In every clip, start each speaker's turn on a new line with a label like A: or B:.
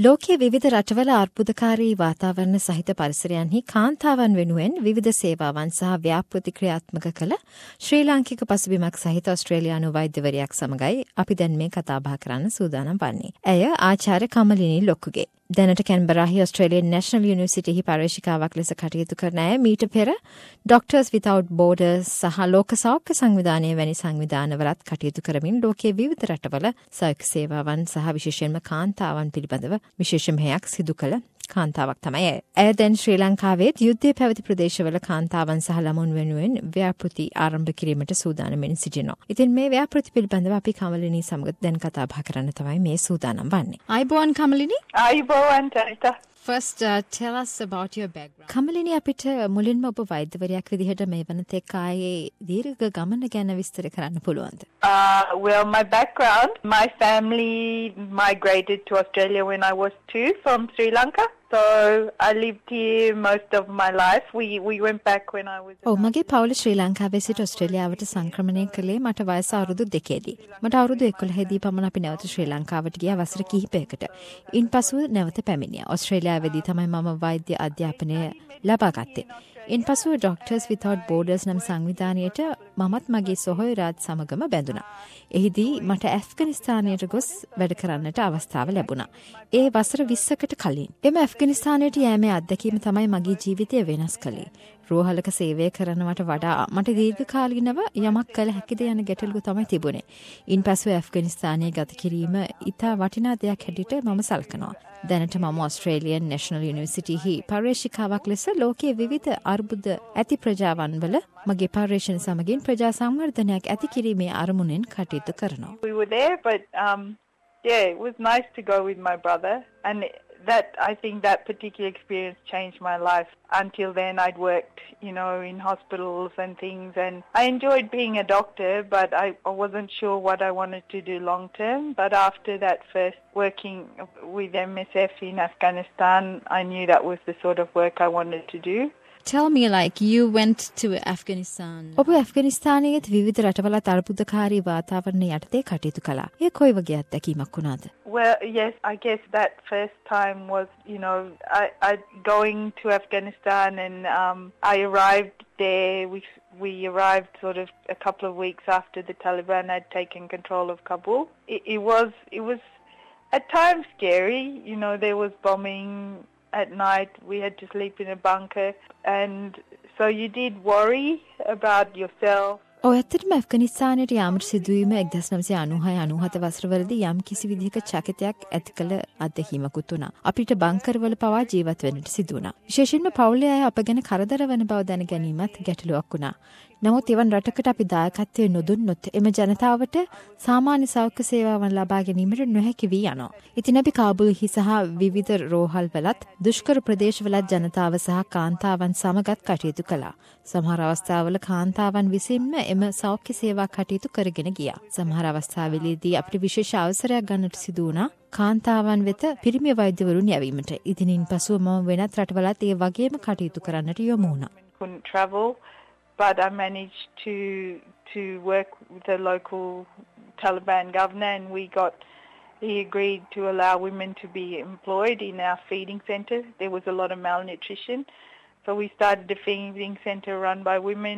A: ලෝකයේ විවිධ රටවල අර්බුදකාරී වාතාවරණ සහිත පරිසරයන්හි කාන්තාවන් වෙනුවෙන් විවිධ සේවාවන් සහ ව්‍යාපෘති ක්‍රියාත්මක කළ ශ්‍රී ලාංකික පසුබිමක් සහිත ඔස්ට්‍රේලියානු වෛද්‍යවරියක් සමගයි අපි දැන් මේ කතාබහ කරන්න සූදානම් වන්නේ. ඇය ආචාර්ය කමලිනී ලොක්කුගේ. දැනට කැන්බරාහි ඔස්ට්‍රේලියන් නැෂනල් යුනිවර්සිටිහි පර්යේෂිකාවක් ලෙස කටයුතු කරන ඇය මීට පෙර ඩොක්ටර්ස් විතවුට් බෝඩර්ස් සහ ලෝක සෞඛ්‍ය සංවිධානය වැනි සංවිධානවලත් කටයුතු කරමින් ලෝකයේ විවිධ රටවල සෞඛ්‍ය සේවාවන් සහ විශේෂයෙන්ම කාන්තාවන් පිළිබඳව විශේෂ මෙහෙයක් සිදු කළ කාන්තාවක් තමයි ඇය. ඇය දැන් ශ්‍රී ලංකාවේ යුද්ධය පැවති ප්‍රදේශවල කාන්තාවන් සහ ළමුන් වෙනුවෙන් ව්‍යාපෘති ආරම්භ කිරීමට සූදානම්ෙන් සිටිනවා. ඉතින් මේ ව්‍යාපෘති පිළිබඳව අපි කමලිනී සමග දැන් කතා බහ කරන්න තමයි මේ සූදානම් වන්නේ. අයිබෝන් කමලිනී.
B: අයිබෝන් ටයිටා.
A: First, tell us about your background. කමලිනී අපිට මුලින්ම ඔබ වෛද්‍යවරියක් විදිහට මේ වනතෙක් ආයේ දීර්ඝ ගමන ගැන විස්තර කරන්න පුළුවන්ද?
B: Well, my background, my family migrated to Australia when I was 2 from Sri Lanka. So I lived here most of my life. We went back when I was...
A: මගේ පවුල ශ්‍රී ලංකාවේ සිට ඔස්ට්‍රේලියාවට සංක්‍රමණය කළේ මට වයස අවුරුදු 2දී. මට අවුරුදු 11දී පමණ අපි නැවත ශ්‍රී ලංකාවට ගියා වසර කිහිපයකට. ඉන්පසු නැවත පැමිණියා. ඔස්ට්‍රේලියාවේදී තමයි මම වෛද්‍ය අධ්‍යාපනය ලබා ගත්තේ. ඉන්පසු ඩොක්ටර්ස් විතවුට් බෝඩර්ස් නම් සංවිධානයට මමත් මගේ සොහොයුරාත් සමගම බැඳුණා. එහිදී මට ඇෆ්ගනිස්තානයට ගොස් වැඩ කරන්නට අවස්ථාව ලැබුණා. ඒ වසර 20කට කලින්. එම ඇෆ්ගනිස්තානයට යෑමේ අත්දැකීම තමයි මගේ ජීවිතය වෙනස් කළේ. රෝහලක සේවය කරනවට වඩා මට දීර්ඝකාලීනව යමක් කළ හැකිද යන ගැටලුව තමයි තිබුණේ. ඉන්පසු ඇෆ්ගනිස්තානයේ ගත කිරීම ඉතා වටිනා දෙයක් හැටියට මම සලකනවා. දැනට මම ඔස්ට්‍රේලියන් නැෂනල් යුනිවර්සිටිහි පර්යේෂිකාවක් ලෙස ලෝකයේ විවිධ අර්බුද ඇති ප්‍රජාවන් වල මගේ පර්යේෂණ සමගින් ප්‍රජා සංවර්ධනයක් ඇති කිරීමේ අරමුණෙන් කටයුතු කරනවා.
B: We were there, but yeah, it was nice to go with my brother, and I think that particular experience changed my life. Until then, I'd worked, in hospitals and things, and I enjoyed being a doctor, but I wasn't sure what I wanted to do long term. But after that first working with MSF in Afghanistan, I knew that was the sort of work I wanted to do.
A: Tell me, you went to Afghanistan. ඔබ ඇෆ්ගනිස්තානයේ විවිධ රටවල අර්බුදකාරී වාතාවරණ යටතේ කටයුතු කළා. ඒ කොයි වගේ අත්දැකීමක් වුණාද?
B: Well, yes, I guess that first time was, I going to Afghanistan, and I arrived there. We arrived sort of a couple of weeks after the Taliban had taken control of Kabul. It was at times scary. There was bombing at night. We had to sleep in a bunker, and so you did worry about yourself.
A: ඇත්තටම ඇෆ්ගනිස්තානයට යාමට සිදුවීම 1996-97 වසරවලදී යම් කිසි විදිහක චකිතයක් ඇති කළ අත්දැකීමකුත් වුණා. අපිට බංකර්වල පවා ජීවත් වෙන්නට සිදු වුණා. විශේෂයෙන්ම පවුලේ අය අප ගැන කරදර වන බව දැන ගැනීමත් ගැටලුවක් වුණා. නමුත් එවන් රටකට අපි දායකත්වයේ නොදුන්නොත් එම ජනතාවට සාමාන්‍ය සෞඛ්‍ය සේවාවන් ලබා ගැනීමට නොහැකි වී යනවා. ඉතින් අපි කාබුල්හි සහ විවිධ රෝහල්වලත් දුෂ්කර ප්‍රදේශවලත් ජනතාව සහ කාන්තාවන් සමගත් කටයුතු කළා. සමහර අවස්ථාවල කාන්තාවන් විසින්ම එම සෞඛ්‍ය සේවා කටයුතු කරගෙන ගියා. සමහර අවස්ථාවලදී අපිට විශේෂ අවසරයක් ගන්නට සිදු වුණා කාන්තාවන් වෙත පිරිමි වෛද්‍යවරුන් යැවීමට. ඉතින් පසුව මම වෙනත් රටවලත් ඒ වගේම කටයුතු කරන්නට යොමු වුණා.
B: Couldn't travel, but I managed to work with the local Taliban governor, and he agreed to allow women to be employed in our feeding centre. There was a lot of malnutrition, so we started a feeding centre run by women.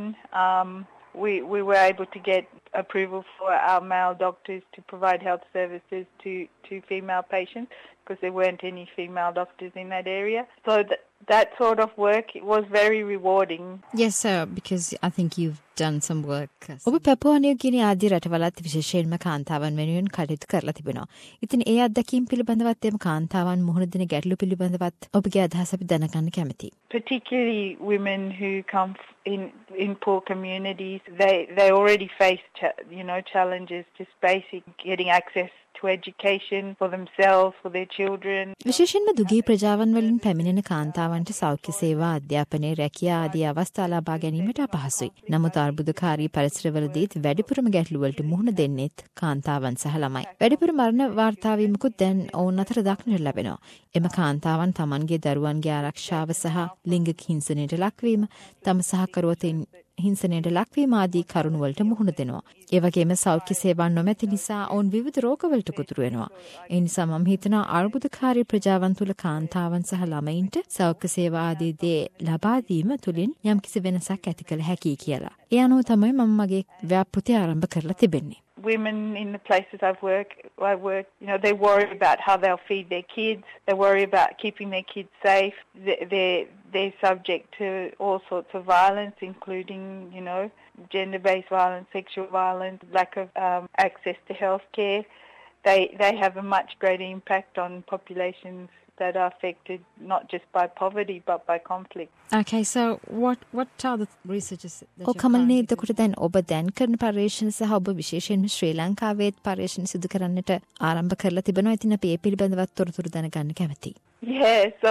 B: We were able to get approval for our male doctors to provide health services to female patients, because there weren't any female doctors in that area. So that sort of work was very rewarding.
A: Yes, sir, because I think you've done some work. ඔබ පැපුවා New ගිනි ආදී රටවලත් විශේෂයෙන්ම කාන්තාවන් වෙනුවෙන් කටයුතු කරලා තිබෙනවා. ඉතින් ඒ අත්දැකීම් පිළිබඳවත් එම කාන්තාවන් මුහුණ දෙන ගැටලු පිළිබඳවත් ඔබගේ අදහස අපි දැනගන්න කැමතියි.
B: Particularly women who come in poor communities, they already face challenges, just basic getting access to education for themselves, for their children.
A: විශේෂයෙන්ම දුගී ප්‍රජාවන් වලින් පැමිණෙන කාන්තාවන්ට සෞඛ්‍ය සේවා, අධ්‍යාපනය, රැකියා ආදී අවස්ථා ලබා ගැනීමට අපහසුයි. නමුත් අර්බුදකාරී පරිසරවලදීත් වැඩිපුරම ගැටලු වලට මුහුණ දෙන්නෙත් කාන්තාවන් සහ ළමයි. වැඩිපුර මරණ වාර්තා වීමකුත් දැන් ඔවුන් අතර දක්නට ලැබෙනවා. එම කාන්තාවන් තමන්ගේ දරුවන්ගේ ආරක්ෂාව සහ ලිංගික හිංසනයට ලක්වීම, තම සහකරුවතින් හිංසනයට ලක්වීම ආදී කරුණු වලට මුහුණ දෙනවා. ඒ වගේම සෞඛ්‍ය සේවා නොමැති නිසා ඔවුන් විවිධ රෝගවලට ගොදුරු වෙනවා. ඒ නිසා මම හිතනවා අර්බුදකාරී ප්‍රජාවන් තුල කාන්තාවන් සහ ළමයින්ට සෞඛ්‍ය සේවා ආදී දේ ලබා දීම තුලින් යම්කිසි වෙනසක් ඇති කළ හැකියි කියලා. ඒ අනුව තමයි මම මගේ ව්‍යාපෘතිය ආරම්භ කරලා තිබෙන්නේ.
B: Women in the places I work, they worry about how they'll feed their kids. They worry about keeping their kids safe. They're subject to all sorts of violence, including, gender-based violence, sexual violence, lack of access to healthcare. They have a much greater impact on populations that are affected not just by poverty but by conflict.
A: Okay, so what are the researches that කමල්නේ එතකොට දැන් ඔබ දැන් කරන පර්යේෂණ සහ ඔබ විශේෂයෙන්ම ශ්‍රී ලංකාවේත් පර්යේෂණ සිදු කරන්නට ආරම්භ කරලා තිබෙනවා. ඉතින් අපි ඒ පිළිබඳව තොරතුරු දැනගන්න කැමතියි.
B: Yeah, so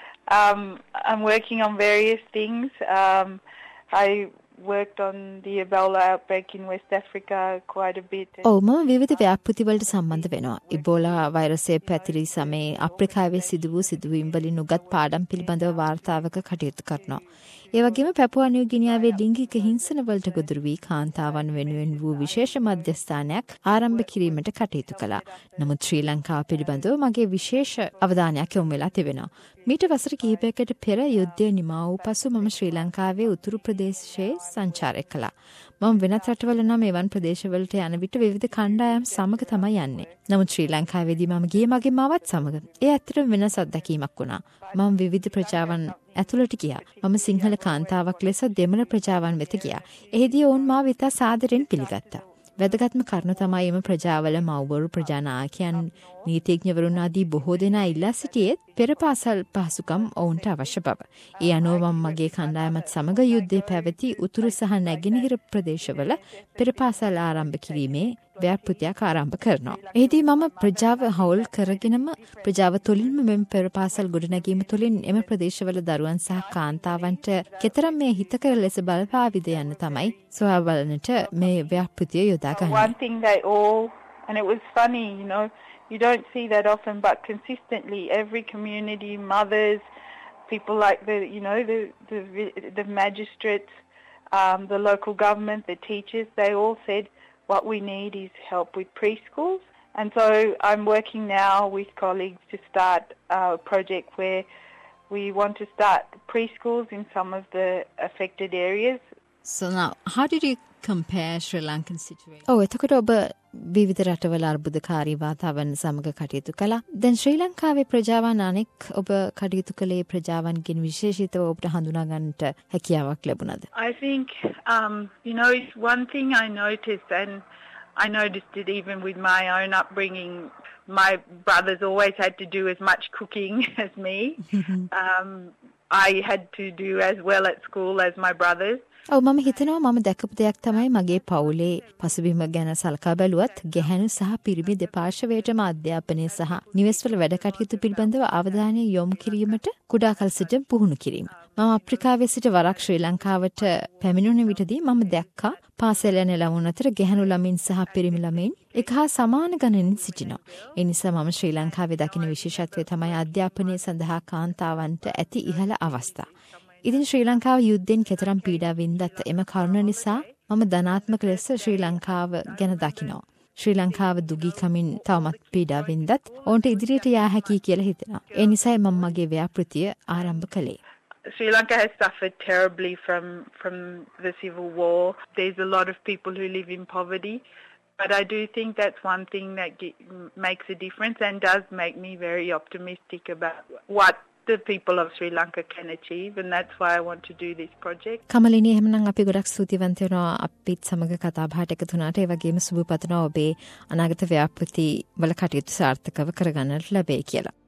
B: I'm working on various things. I worked on the Ebola outbreak in West Africa quite a bit.
A: මම විවිධ ව්‍යාපෘති වලට සම්බන්ධ වෙනවා. ඉබෝලා වෛරසය පැතිරී සමයේ අප්‍රිකාවේ සිදු වූ සිදුවීම් වලින් උගත් පාඩම් පිළිබඳව වාර්තාවක කටයුතු කරනවා. ඒ වගේම පැපුවා නිව් ගිනියාවේ ලිංගික හිංසන වලට ගොදුරු වී කාන්තාවන් වෙනුවෙන් වූ විශේෂ මධ්‍යස්ථානයක් ආරම්භ කිරීමට කටයුතු කළා. නමුත් ශ්‍රී ලංකාව පිළිබඳව මගේ විශේෂ අවධානයක් යොමු වෙලා තිබෙනවා. මීට වසර කිහිපයකට පෙර යුද්ධය නිමා වූ පසු මම ශ්‍රී ලංකාවේ උතුරු ප්‍රදේශයේ සංචාරය කළා. මම වෙනත් රටවල නම් එවන් ප්‍රදේශවලට යන විට විවිධ කණ්ඩායම් සමග තමයි යන්නේ. නමුත් ශ්‍රී ලංකාවේදී මම ගියේ මගේ මාවත් සමග. ඒ ඇත්තටම වෙනස් අත්දැකීමක් වුණා. මම විවිධ ප්‍රජාවන් ඇතුළට ගියා. මම සිංහල කාන්තාවක් ලෙස දෙමළ ප්‍රජාවන් වෙත ගියා. එහිදී ඔවුන් මාව ඉතා සාදරයෙන් පිළිගත්තා. වැදගත්ම කරුණ තමයි එම ප්‍රජාවල මව්වරු ප්‍රජානායකයන් නීතිඥවරුන් ආදී බොහෝ දෙනා ඉල්ලා සිටියේ පෙරපාසල් පහසුකම් ඔවුන්ට අවශ්‍ය බව. ඒ අනුව මම මගේ කණ්ඩායමත් සමග යුද්ධය පැවති උතුරු සහ නැගෙනහිර ප්‍රදේශවල පෙරපාසල් ආරම්භ කිරීමේ ව්‍යාපෘතියක් ආරම්භ කරනවා. එහිදී මම ප්‍රජාව හවුල් කරගෙනම ප්‍රජාව තුළින්ම මෙම පෙරපාසල් ගොඩනැගීම තුළින් එම ප්‍රදේශවල දරුවන් සහ කාන්තාවන්ට කෙතරම් මේ හිතකර ලෙස බලපාවිද යන්න තමයි සොයා බලන්නට මේ ව්‍යාපෘතිය යොදා ගන්නේ.
B: One thing they all, and it was funny, you don't see that often, but consistently every community, mothers, people like the magistrates, the local government, the teachers, they all said what we need is help with preschools. And so I'm working now with colleagues to start a project where we want to start preschools in some of the affected areas.
A: So now, how did you compare Sri Lankan situation? එතකොට ඔබ විවිධ රටවල අර්බුදකාරී වාතාවරණ සමග කටයුතු කළා. දැන් ශ්‍රී ලංකාවේ ප්‍රජාවන් අනෙක් ඔබ කටයුතු කළේ ප්‍රජාවන්ගෙන් විශේෂිතව ඔබට හඳුනා ගන්නට හැකියාවක් ලැබුණාද?
B: I think, it's one thing I noticed, and I noticed it even with my own upbringing. My brothers always had to do as much cooking as me. I had to do as well at school as my brothers.
A: මම හිතනවා මම දැකපු දෙයක් තමයි මගේ පවුලේ පසුබිම ගැන සලකා බැලුවත් ගැහැණු සහ පිරිමි දෙපාර්ශ්වයටම අධ්‍යාපනය සහ නිවෙස්වල වැඩ කටයුතු පිළිබඳව අවධානය යොමු කිරීමට කුඩා කල සිට පුහුණු කිරීම. මම අප්‍රිකාවේ සිට වරක් ශ්‍රී ලංකාවට පැමිණුණ විටදී මම දැක්කා පාසල යන ළමුන් අතර ගැහැණු ළමින් සහ පිරිමි ළමයින් එක හා සමාන ගණනින් සිටිනවා. ඒ නිසා මම ශ්‍රී ලංකාවේ දකින විශේෂත්වය තමයි අධ්‍යාපනය සඳහා කාන්තාවන්ට ඇති ඉහළ අවස්ථා. ඉතින් ශ්‍රී ලංකාව යුද්ධෙන් කෙතරම් පීඩා වින්දත් එම කරුණ නිසා මම ධනාත්මක ලෙස ශ්‍රී ලංකාව ගැන දකිනවා. ශ්‍රී ලංකාව දුගීකමින් තවමත් පීඩා වින්දත් ඔවුන්ට ඉදිරියට යා හැකියි කියලා හිතනවා. ඒ නිසායි මම මගේ ව්‍යාපෘතිය ආරම්භ කළේ.
B: Sri Lanka has suffered terribly from the civil war. There's a lot of people who live in poverty. But I do think that's one thing that makes a difference and does make me very optimistic about what the people of Sri Lanka can achieve, and that's why I want to do this project.
A: කමලිනී එහෙමනම් අපි ගොඩක් ස්තුතිවන්ත වෙනවා අපිත් සමග කතා බහට එකතු වුණාට. ඒ වගේම සුබ පතනවා ඔබේ අනාගත ව්‍යාපෘති වල කටයුතු සාර්ථකව කරගන්නට ලැබෙයි කියලා.